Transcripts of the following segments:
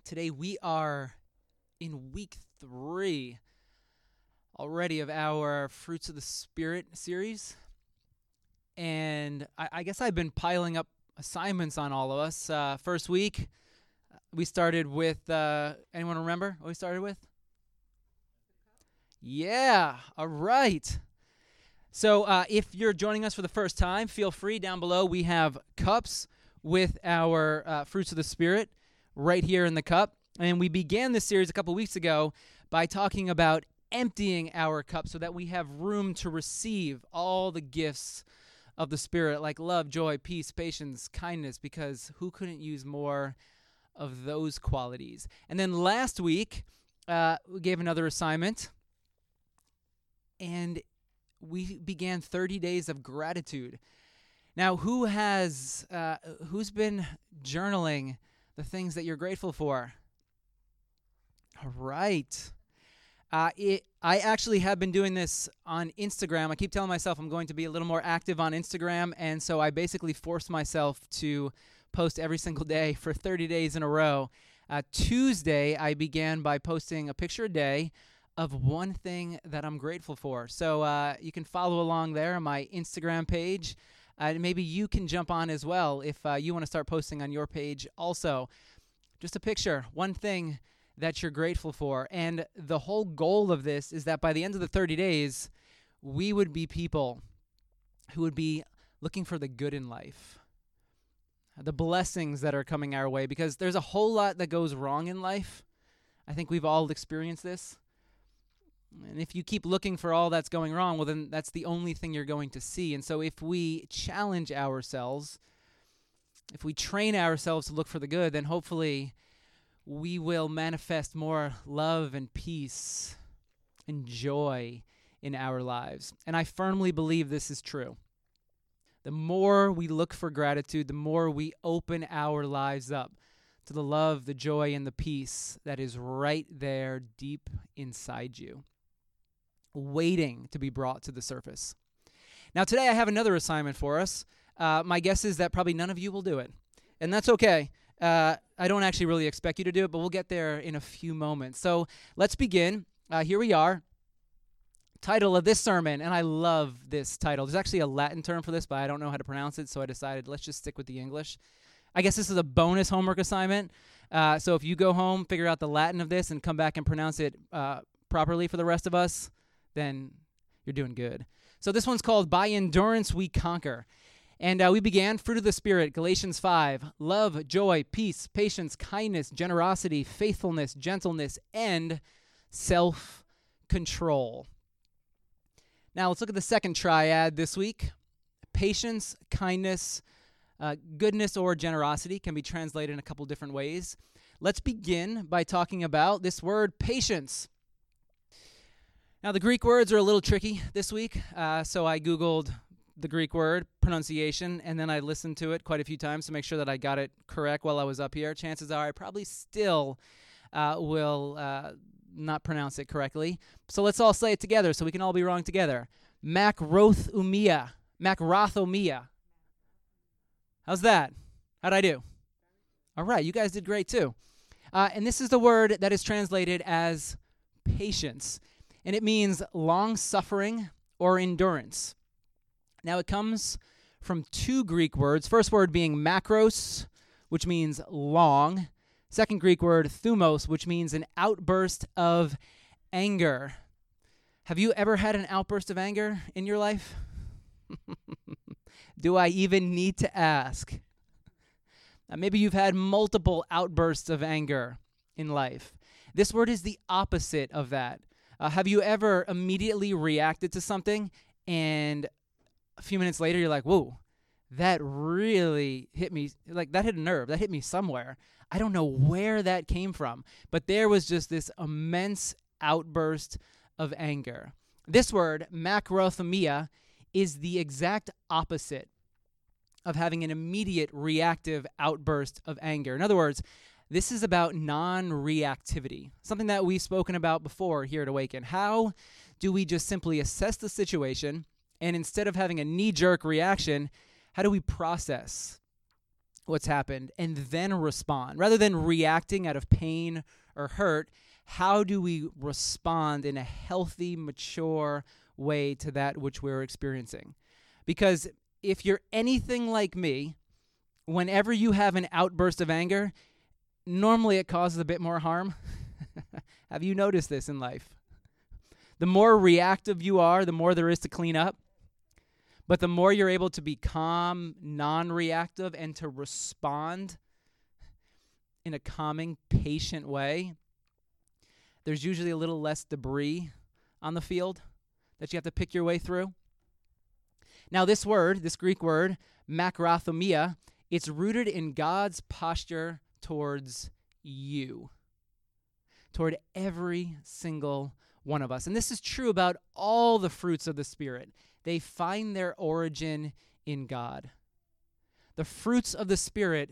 Today we are in week 3 already of our Fruits of the Spirit series. And I guess I've been piling up assignments on all of us. First week, we started with, anyone remember what we started with? Yeah, all right. So if you're joining us for the first time, feel free. Down below we have cups with our Fruits of the Spirit right here in the cup. And we began this series a couple weeks ago by talking about emptying our cup so that we have room to receive all the gifts of the Spirit, like love, joy, peace, patience, kindness, because who couldn't use more of those qualities? And then last week, we gave another assignment, and we began 30 days of gratitude. Now, who's been journaling the things that you're grateful for? All right. I actually have been doing this on Instagram. I keep telling myself I'm going to be a little more active on Instagram, and so I basically forced myself to post every single day for 30 days in a row. Tuesday, I began by posting a picture a day of one thing that I'm grateful for. So you can follow along there on my Instagram page. Maybe you can jump on as well if you want to start posting on your page also. Just a picture, one thing that you're grateful for. And the whole goal of this is that by the end of the 30 days, we would be people who would be looking for the good in life, the blessings that are coming our way, because there's a whole lot that goes wrong in life. I think we've all experienced this. And if you keep looking for all that's going wrong, well, then that's the only thing you're going to see. And so if we challenge ourselves, if we train ourselves to look for the good, then hopefully we will manifest more love and peace and joy in our lives. And I firmly believe this is true. The more we look for gratitude, the more we open our lives up to the love, the joy, and the peace that is right there deep inside you, waiting to be brought to the surface. Now, today I have another assignment for us. My guess is that probably none of you will do it, and that's okay. I don't actually really expect you to do it, but we'll get there in a few moments. So let's begin. Here we are. Title of this sermon, and I love this title. There's actually a Latin term for this, but I don't know how to pronounce it, so I decided let's just stick with the English. I guess this is a bonus homework assignment. So if you go home, figure out the Latin of this, and come back and pronounce it properly for the rest of us, then you're doing good. So this one's called By Endurance We Conquer. And we began Fruit of the Spirit, Galatians 5, love, joy, peace, patience, kindness, generosity, faithfulness, gentleness, and self-control. Now let's look at the second triad this week. Patience, kindness, goodness, or generosity can be translated in a couple different ways. Let's begin by talking about this word, patience. Now the Greek words are a little tricky this week, so I Googled the Greek word pronunciation, and then I listened to it quite a few times to make sure that I got it correct while I was up here. Chances are I probably still will not pronounce it correctly. So let's all say it together so we can all be wrong together. Macrothumia. Macrothumia. How's that? How'd I do? All right, you guys did great too. And this is the word that is translated as patience, and it means long-suffering or endurance. Now, it comes from two Greek words. First word being makros, which means long. Second Greek word, thumos, which means an outburst of anger. Have you ever had an outburst of anger in your life? Do I even need to ask? Maybe you've had multiple outbursts of anger in life. This word is the opposite of that. Have you ever immediately reacted to something and a few minutes later, you're like, whoa, that really hit me. Like, that hit a nerve. That hit me somewhere. I don't know where that came from. But there was just this immense outburst of anger. This word, macrothumia, is the exact opposite of having an immediate reactive outburst of anger. In other words, this is about non-reactivity, something that we've spoken about before here at Awaken. How do we just simply assess the situation, and instead of having a knee-jerk reaction, how do we process? what's happened and then respond. Rather than reacting out of pain or hurt, how do we respond in a healthy, mature way to that which we're experiencing? Because if you're anything like me, whenever you have an outburst of anger, normally it causes a bit more harm. Have you noticed this in life? The more reactive you are, the more there is to clean up. But the more you're able to be calm, non-reactive, and to respond in a calming, patient way, there's usually a little less debris on the field that you have to pick your way through. Now this word, this Greek word, makrothumia, it's rooted in God's posture towards you, toward every single one of us. And this is true about all the fruits of the Spirit. They find their origin in God. The fruits of the Spirit,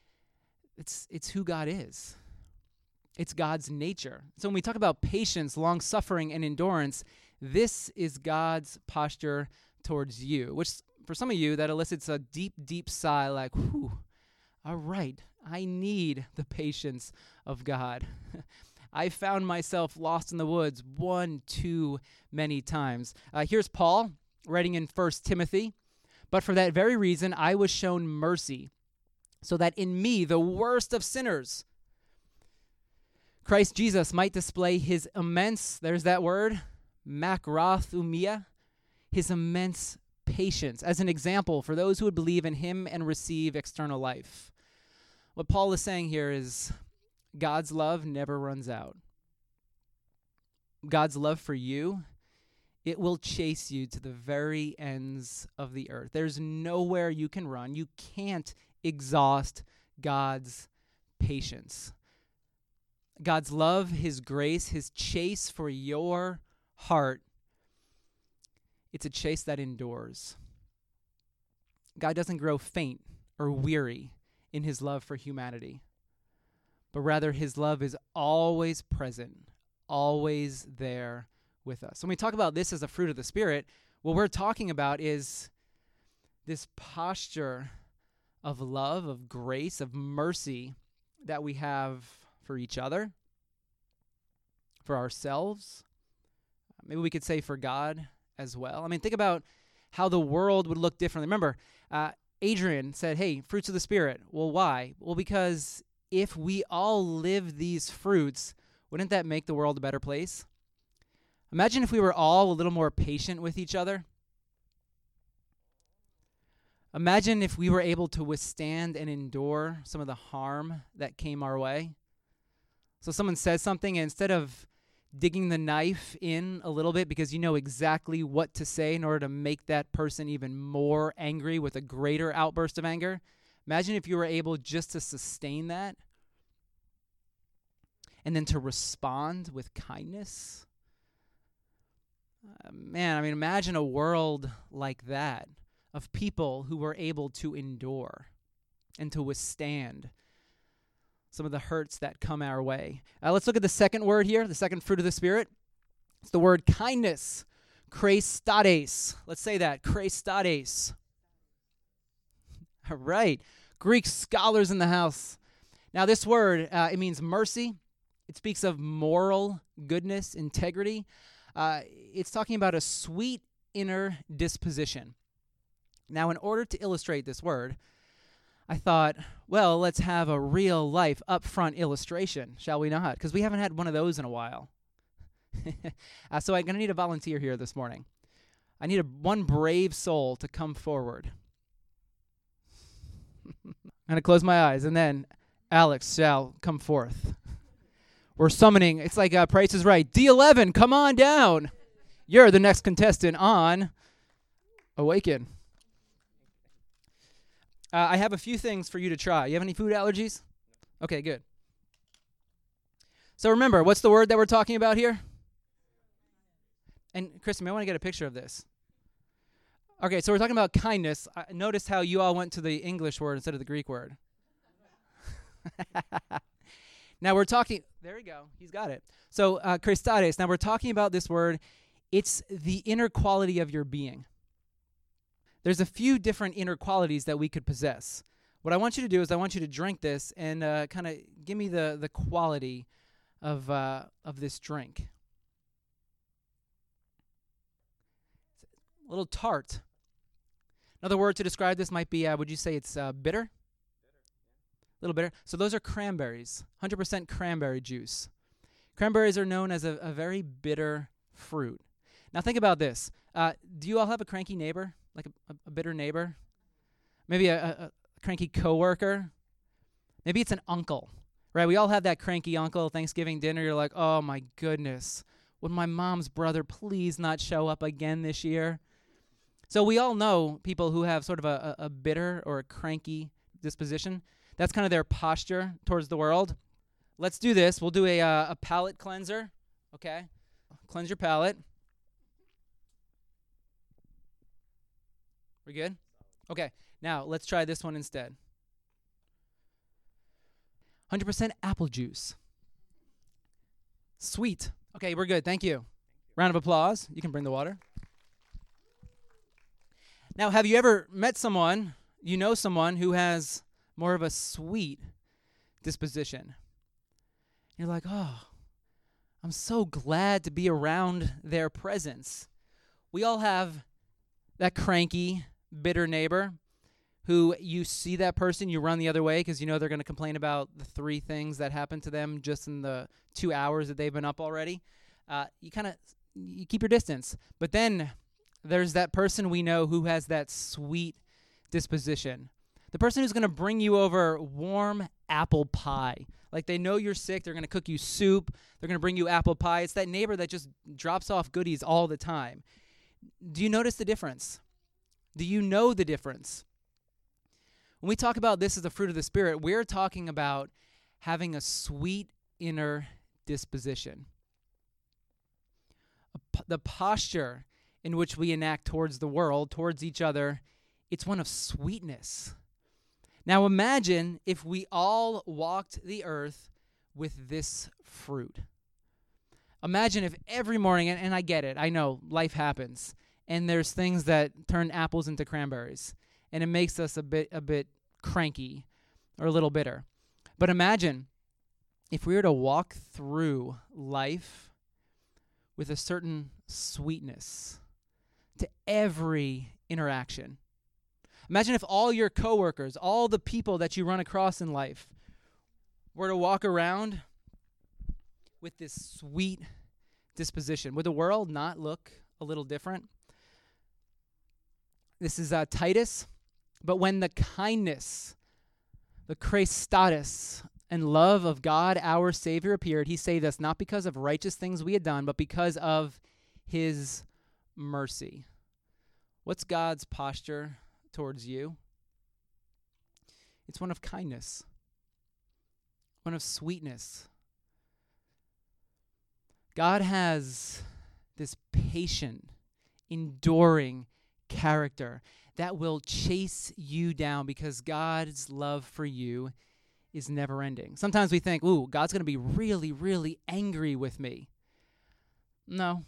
it's who God is. It's God's nature. So when we talk about patience, long-suffering, and endurance, this is God's posture towards you, which for some of you, that elicits a deep, deep sigh like, whew, all right, I need the patience of God. I found myself lost in the woods one too many times. Here's Paul writing in 1 Timothy, but for that very reason, I was shown mercy, so that in me, the worst of sinners, Christ Jesus might display his immense, there's that word, makrothumia, his immense patience as an example for those who would believe in him and receive eternal life. What Paul is saying here is God's love never runs out. God's love for you, it will chase you to the very ends of the earth. There's nowhere you can run. You can't exhaust God's patience. God's love, his grace, his chase for your heart, it's a chase that endures. God doesn't grow faint or weary in his love for humanity, but rather his love is always present, always there with us. When we talk about this as a fruit of the Spirit, what we're talking about is this posture of love, of grace, of mercy that we have for each other, for ourselves, maybe we could say for God as well. I mean, think about how the world would look differently. Remember, Adrian said, hey, fruits of the Spirit. Well, why? Well, because if we all live these fruits, wouldn't that make the world a better place? Imagine if we were all a little more patient with each other. Imagine if we were able to withstand and endure some of the harm that came our way. So someone says something, and instead of digging the knife in a little bit because you know exactly what to say in order to make that person even more angry with a greater outburst of anger, imagine if you were able just to sustain that and then to respond with kindness. Imagine a world like that of people who were able to endure and to withstand some of the hurts that come our way. Let's look at the second word here, the second fruit of the Spirit. It's the word kindness, chrestotes. Let's say that, chrestotes. All right, Greek scholars in the house. Now this word, it means mercy. It speaks of moral goodness, integrity. It's talking about a sweet inner disposition. Now, in order to illustrate this word, I thought, well, let's have a real-life, upfront illustration, shall we not? Because we haven't had one of those in a while. So I'm going to need a volunteer here this morning. I need one brave soul to come forward. I'm going to close my eyes, and then Alex shall come forth. We're summoning, it's like Price is Right. D11, come on down. You're the next contestant on Awaken. I have a few things for you to try. You have any food allergies? Okay, good. So remember, what's the word that we're talking about here? And Kristen, I want to get a picture of this. Okay, so we're talking about kindness. Notice how you all went to the English word instead of the Greek word. Now we're talking, there we go, he's got it. So chrestotes, now we're talking about this word. It's the inner quality of your being. There's a few different inner qualities that we could possess. What I want you to do is I want you to drink this and kind of give me the quality of this drink. A little tart. Another word to describe this might be, would you say it's bitter? A little bitter. So those are cranberries, 100% cranberry juice. Cranberries are known as a very bitter fruit. Now think about this. Do you all have a cranky neighbor, like a bitter neighbor? Maybe a cranky coworker? Maybe it's an uncle, right? We all have that cranky uncle. Thanksgiving dinner, you're like, oh my goodness, would my mom's brother please not show up again this year? So we all know people who have sort of a bitter or a cranky disposition. That's kind of their posture towards the world. Let's do this. We'll do a palate cleanser, okay? Cleanse your palate. We're good? Okay, now let's try this one instead. 100% apple juice. Sweet. Okay, we're good. Thank you. Round of applause. You can bring the water. Now, have you ever met someone, someone who has more of a sweet disposition? You're like, oh, I'm so glad to be around their presence. We all have that cranky, bitter neighbor who you see that person, you run the other way because you know they're going to complain about the 3 things that happened to them just in the 2 hours that they've been up already. You keep your distance. But then there's that person we know who has that sweet disposition. The person who's going to bring you over warm apple pie. Like they know you're sick, they're going to cook you soup, they're going to bring you apple pie. It's that neighbor that just drops off goodies all the time. Do you notice the difference? Do you know the difference? When we talk about this as the fruit of the Spirit, we're talking about having a sweet inner disposition. The posture in which we enact towards the world, towards each other, it's one of sweetness. Now imagine if we all walked the earth with this fruit. Imagine if every morning, and I get it, I know life happens, and there's things that turn apples into cranberries, and it makes us a bit cranky or a little bitter. But imagine if we were to walk through life with a certain sweetness to every interaction. Imagine if all your coworkers, all the people that you run across in life were to walk around with this sweet disposition. Would the world not look a little different? This is Titus. But when the kindness, the Christatus, and love of God our Savior appeared, he saved us not because of righteous things we had done, but because of his mercy. What's God's posture towards you? It's one of kindness, one of sweetness. God has this patient, enduring character that will chase you down because God's love for you is never ending. Sometimes we think, ooh, God's going to be really, really angry with me. No.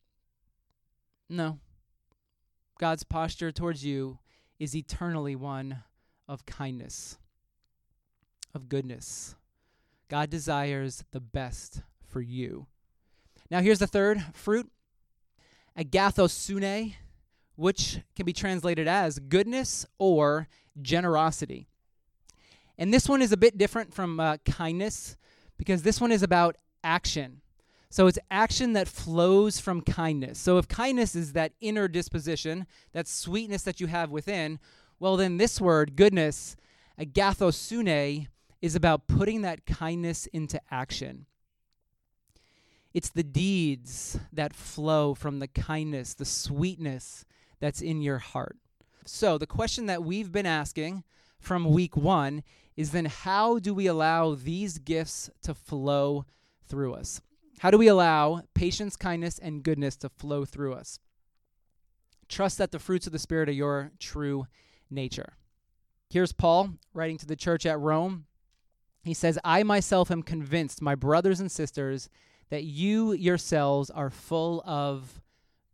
God's posture towards you is eternally one of kindness, of goodness. God desires the best for you. Now here's the third fruit, agathosune, which can be translated as goodness or generosity. And this one is a bit different from kindness because this one is about action. So it's action that flows from kindness. So if kindness is that inner disposition, that sweetness that you have within, well then this word, goodness, agathosune, is about putting that kindness into action. It's the deeds that flow from the kindness, the sweetness that's in your heart. So the question that we've been asking from week 1 is then how do we allow these gifts to flow through us? How do we allow patience, kindness, and goodness to flow through us? Trust that the fruits of the Spirit are your true nature. Here's Paul writing to the church at Rome. He says, I myself am convinced, my brothers and sisters, that you yourselves are full of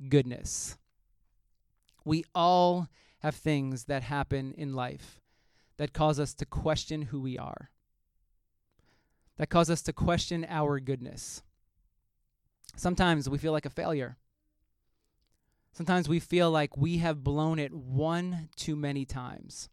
goodness. We all have things that happen in life that cause us to question who we are, that cause us to question our goodness. Sometimes we feel like a failure. Sometimes we feel like we have blown it one too many times.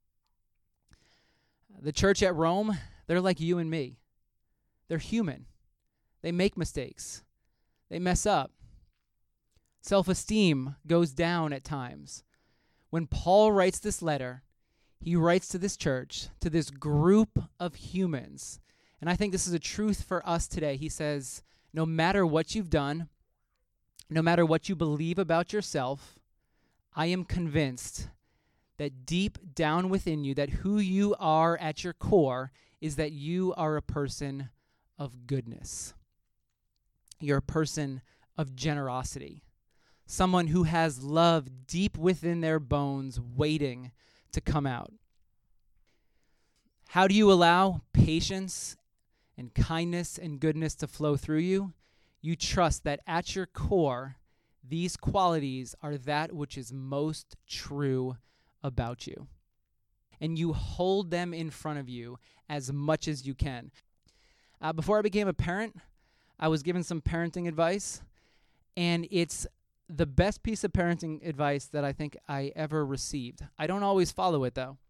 The church at Rome, they're like you and me. They're human. They make mistakes. They mess up. Self-esteem goes down at times. When Paul writes this letter, he writes to this church, to this group of humans. And I think this is a truth for us today. He says, no matter what you've done, no matter what you believe about yourself, I am convinced that deep down within you, that who you are at your core is that you are a person of goodness. You're a person of generosity. Someone who has love deep within their bones waiting to come out. How do you allow patience and kindness and goodness to flow through you? You trust that at your core, these qualities are that which is most true about you. And you hold them in front of you as much as you can. Before I became a parent, I was given some parenting advice, and it's the best piece of parenting advice that I think I ever received. I don't always follow it, though.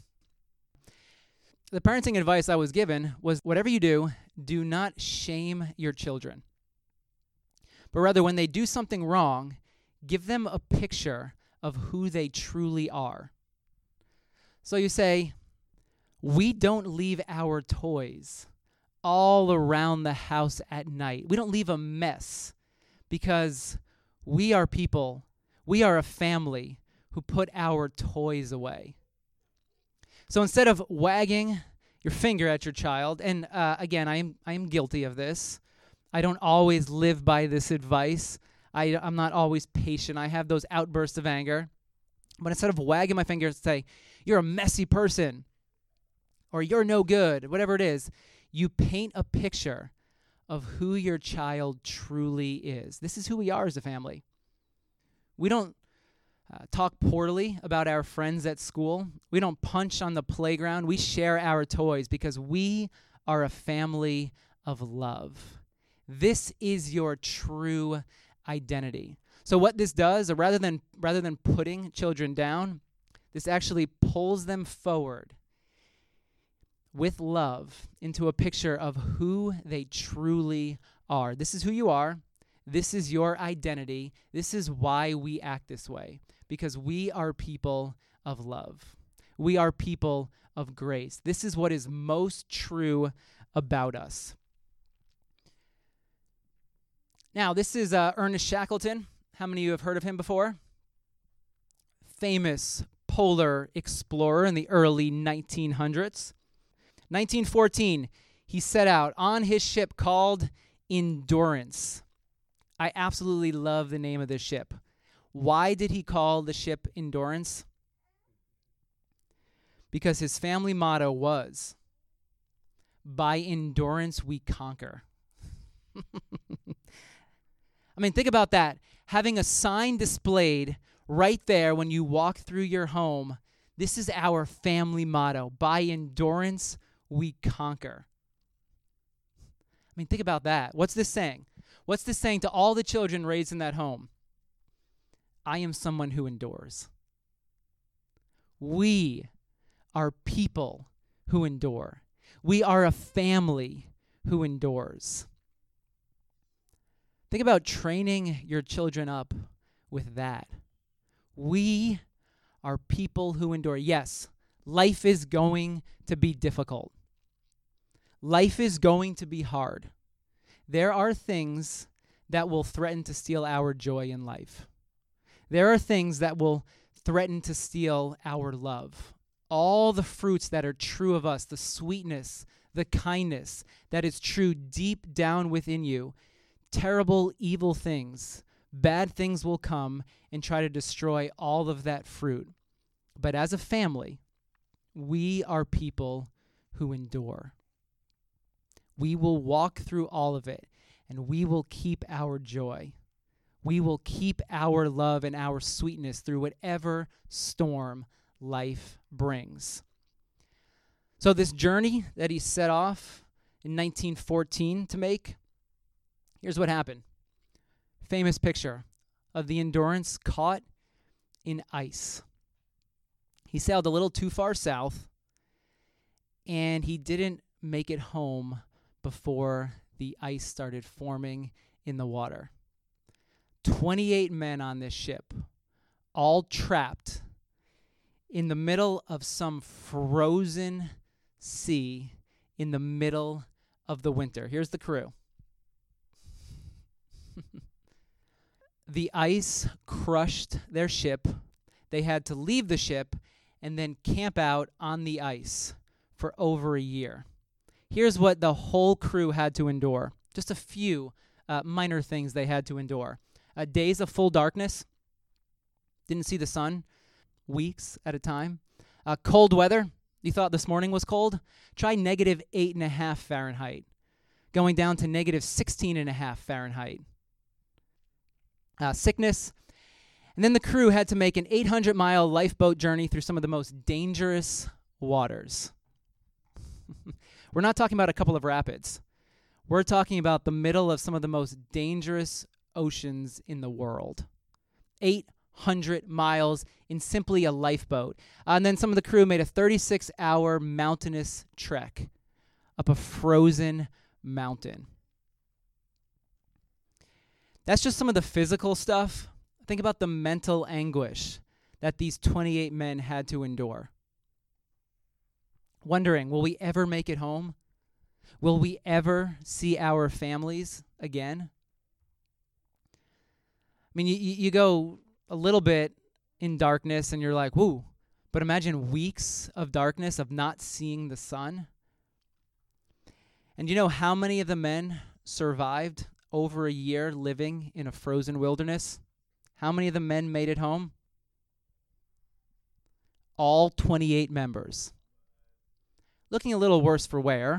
The parenting advice I was given was, whatever you do, do not shame your children. But rather, when they do something wrong, give them a picture of who they truly are. So you say, we don't leave our toys all around the house at night. We don't leave a mess because we are people, we are a family who put our toys away. So instead of wagging your finger at your child, and again, I am guilty of this. I don't always live by this advice. I'm not always patient. I have those outbursts of anger. But instead of wagging my finger and say, you're a messy person, or you're no good, whatever it is, you paint a picture of who your child truly is. This is who we are as a family. We don't talk poorly about our friends at school. We don't punch on the playground. We share our toys because we are a family of love. This is your true identity. So what this does, rather than putting children down, this actually pulls them forward with love into a picture of who they truly are. This is who you are. This is your identity. This is why we act this way, because we are people of love. We are people of grace. This is what is most true about us. Now, this is Ernest Shackleton. How many of you have heard of him before? Famous polar explorer in the early 1900s. 1914, he set out on his ship called Endurance. I absolutely love the name of this ship. Why did he call the ship Endurance? Because his family motto was, by endurance we conquer. I mean, think about that. Having a sign displayed right there when you walk through your home, this is our family motto. By endurance we conquer. I mean, think about that. What's this saying? What's this saying to all the children raised in that home? I am someone who endures. We are people who endure. We are a family who endures. Think about training your children up with that. We are people who endure. Yes, life is going to be difficult. Life is going to be hard. There are things that will threaten to steal our joy in life. There are things that will threaten to steal our love. All the fruits that are true of us, the sweetness, the kindness that is true deep down within you, terrible, evil things, bad things will come and try to destroy all of that fruit. But as a family, we are people who endure. We will walk through all of it, and we will keep our joy. We will keep our love and our sweetness through whatever storm life brings. So this journey that he set off in 1914 to make, here's what happened. Famous picture of the Endurance caught in ice. He sailed a little too far south, and he didn't make it home before the ice started forming in the water. 28 men on this ship, all trapped in the middle of some frozen sea in the middle of the winter. Here's the crew. The ice crushed their ship. They had to leave the ship and then camp out on the ice for over a year. Here's what the whole crew had to endure. Just a few minor things they had to endure. Days of full darkness. Didn't see the sun weeks at a time. Cold weather. You thought this morning was cold? Try -8.5 Fahrenheit. Going down to -16.5 Fahrenheit. Sickness. And then the crew had to make an 800-mile lifeboat journey through some of the most dangerous waters. We're not talking about a couple of rapids. We're talking about the middle of some of the most dangerous oceans in the world. 800 miles in simply a lifeboat. And then some of the crew made a 36-hour mountainous trek up a frozen mountain. That's just some of the physical stuff. Think about the mental anguish that these 28 men had to endure. Wondering, will we ever make it home? Will we ever see our families again? I mean, you go a little bit in darkness and you're like, whoo, but imagine weeks of darkness of not seeing the sun. And you know how many of the men survived over a year living in a frozen wilderness? How many of the men made it home? All 28 members. Looking a little worse for wear.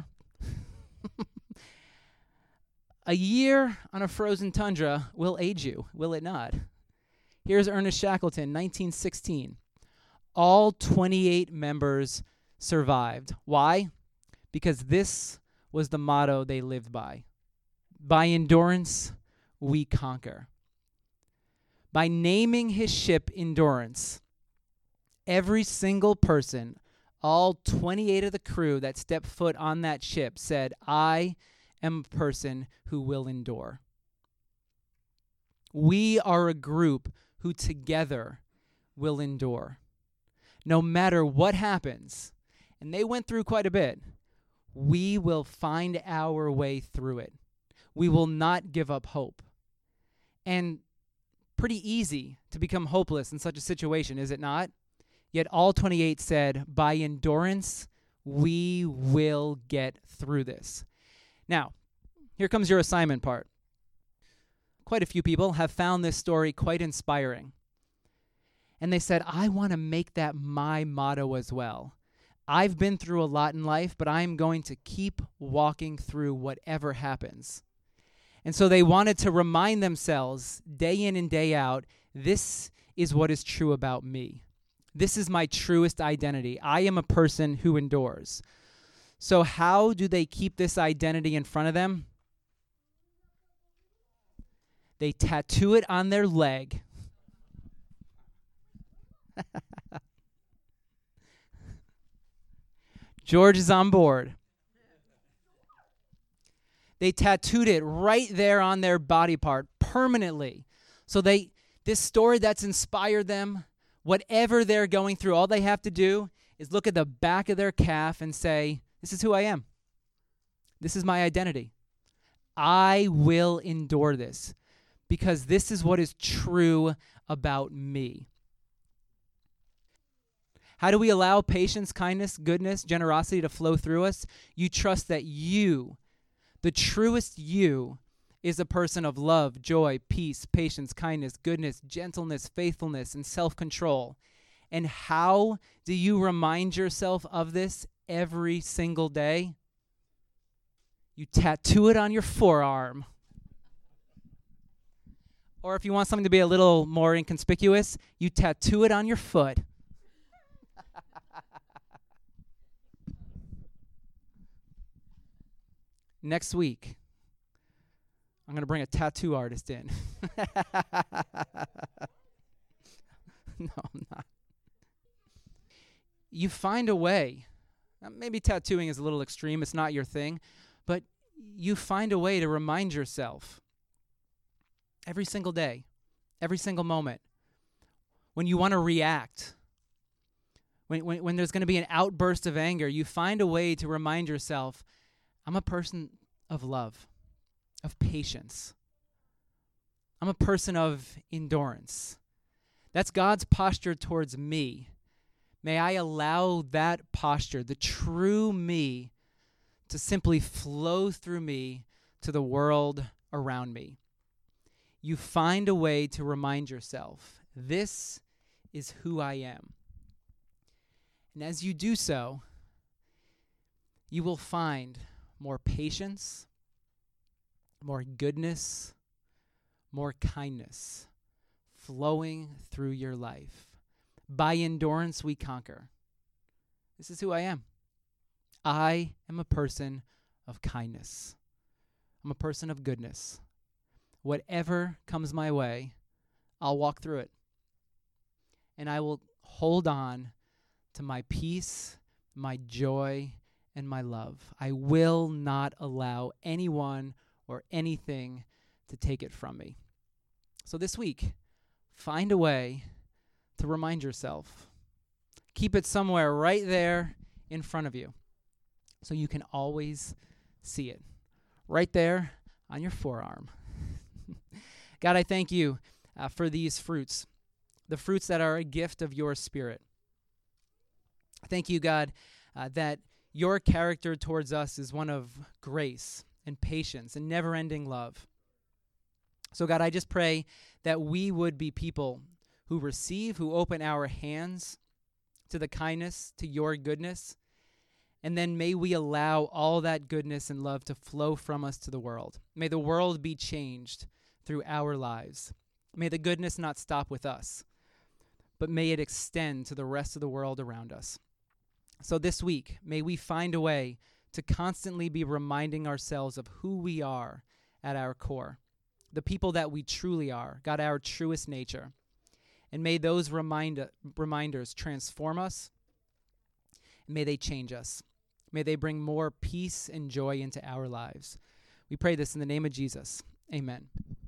A year on a frozen tundra will age you, will it not? Here's Ernest Shackleton, 1916. All 28 members survived. Why? Because this was the motto they lived by. By endurance, we conquer. By naming his ship Endurance, every single person, all 28 of the crew that stepped foot on that ship said, I am a person who will endure. We are a group who together will endure. No matter what happens, and they went through quite a bit, we will find our way through it. We will not give up hope. And pretty easy to become hopeless in such a situation, is it not? Yet all 28 said, by endurance, we will get through this. Now, here comes your assignment part. Quite a few people have found this story quite inspiring. And they said, I want to make that my motto as well. I've been through a lot in life, but I'm going to keep walking through whatever happens. And so they wanted to remind themselves day in and day out, this is what is true about me. This is my truest identity. I am a person who endures. So how do they keep this identity in front of them? They tattoo it on their leg. George is on board. They tattooed it right there on their body part permanently. So this story that's inspired them, whatever they're going through, all they have to do is look at the back of their calf and say, this is who I am. This is my identity. I will endure this because this is what is true about me. How do we allow patience, kindness, goodness, generosity to flow through us? You trust that you, the truest you, is a person of love, joy, peace, patience, kindness, goodness, gentleness, faithfulness, and self-control. And how do you remind yourself of this every single day? You tattoo it on your forearm. Or if you want something to be a little more inconspicuous, you tattoo it on your foot. next week, I'm going to bring a tattoo artist in. No, I'm not. You find a way. Maybe tattooing is a little extreme. It's not your thing. But you find a way to remind yourself every single day, every single moment, when you want to react, when there's going to be an outburst of anger, you find a way to remind yourself, I'm a person of love, of patience. I'm a person of endurance. That's God's posture towards me. May I allow that posture, the true me, to simply flow through me to the world around me. You find a way to remind yourself, this is who I am. And as you do so, you will find more patience, more goodness, more kindness flowing through your life. By endurance we conquer. This is who I am. I am a person of kindness. I'm a person of goodness. Whatever comes my way, I'll walk through it. And I will hold on to my peace, my joy, and my love. I will not allow anyone or anything to take it from me. So this week, find a way to remind yourself. Keep it somewhere right there in front of you so you can always see it. Right there on your forearm. God, I thank you for these fruits, the fruits that are a gift of your Spirit. Thank you, God, that your character towards us is one of grace and patience and never-ending love. So, God, I just pray that we would be people who receive, who open our hands to the kindness, to your goodness, and then may we allow all that goodness and love to flow from us to the world. May the world be changed through our lives. May the goodness not stop with us, but may it extend to the rest of the world around us. So this week, may we find a way to constantly be reminding ourselves of who we are at our core, the people that we truly are, God, our truest nature. And may those reminders transform us, and may they change us. May they bring more peace and joy into our lives. We pray this in the name of Jesus. Amen.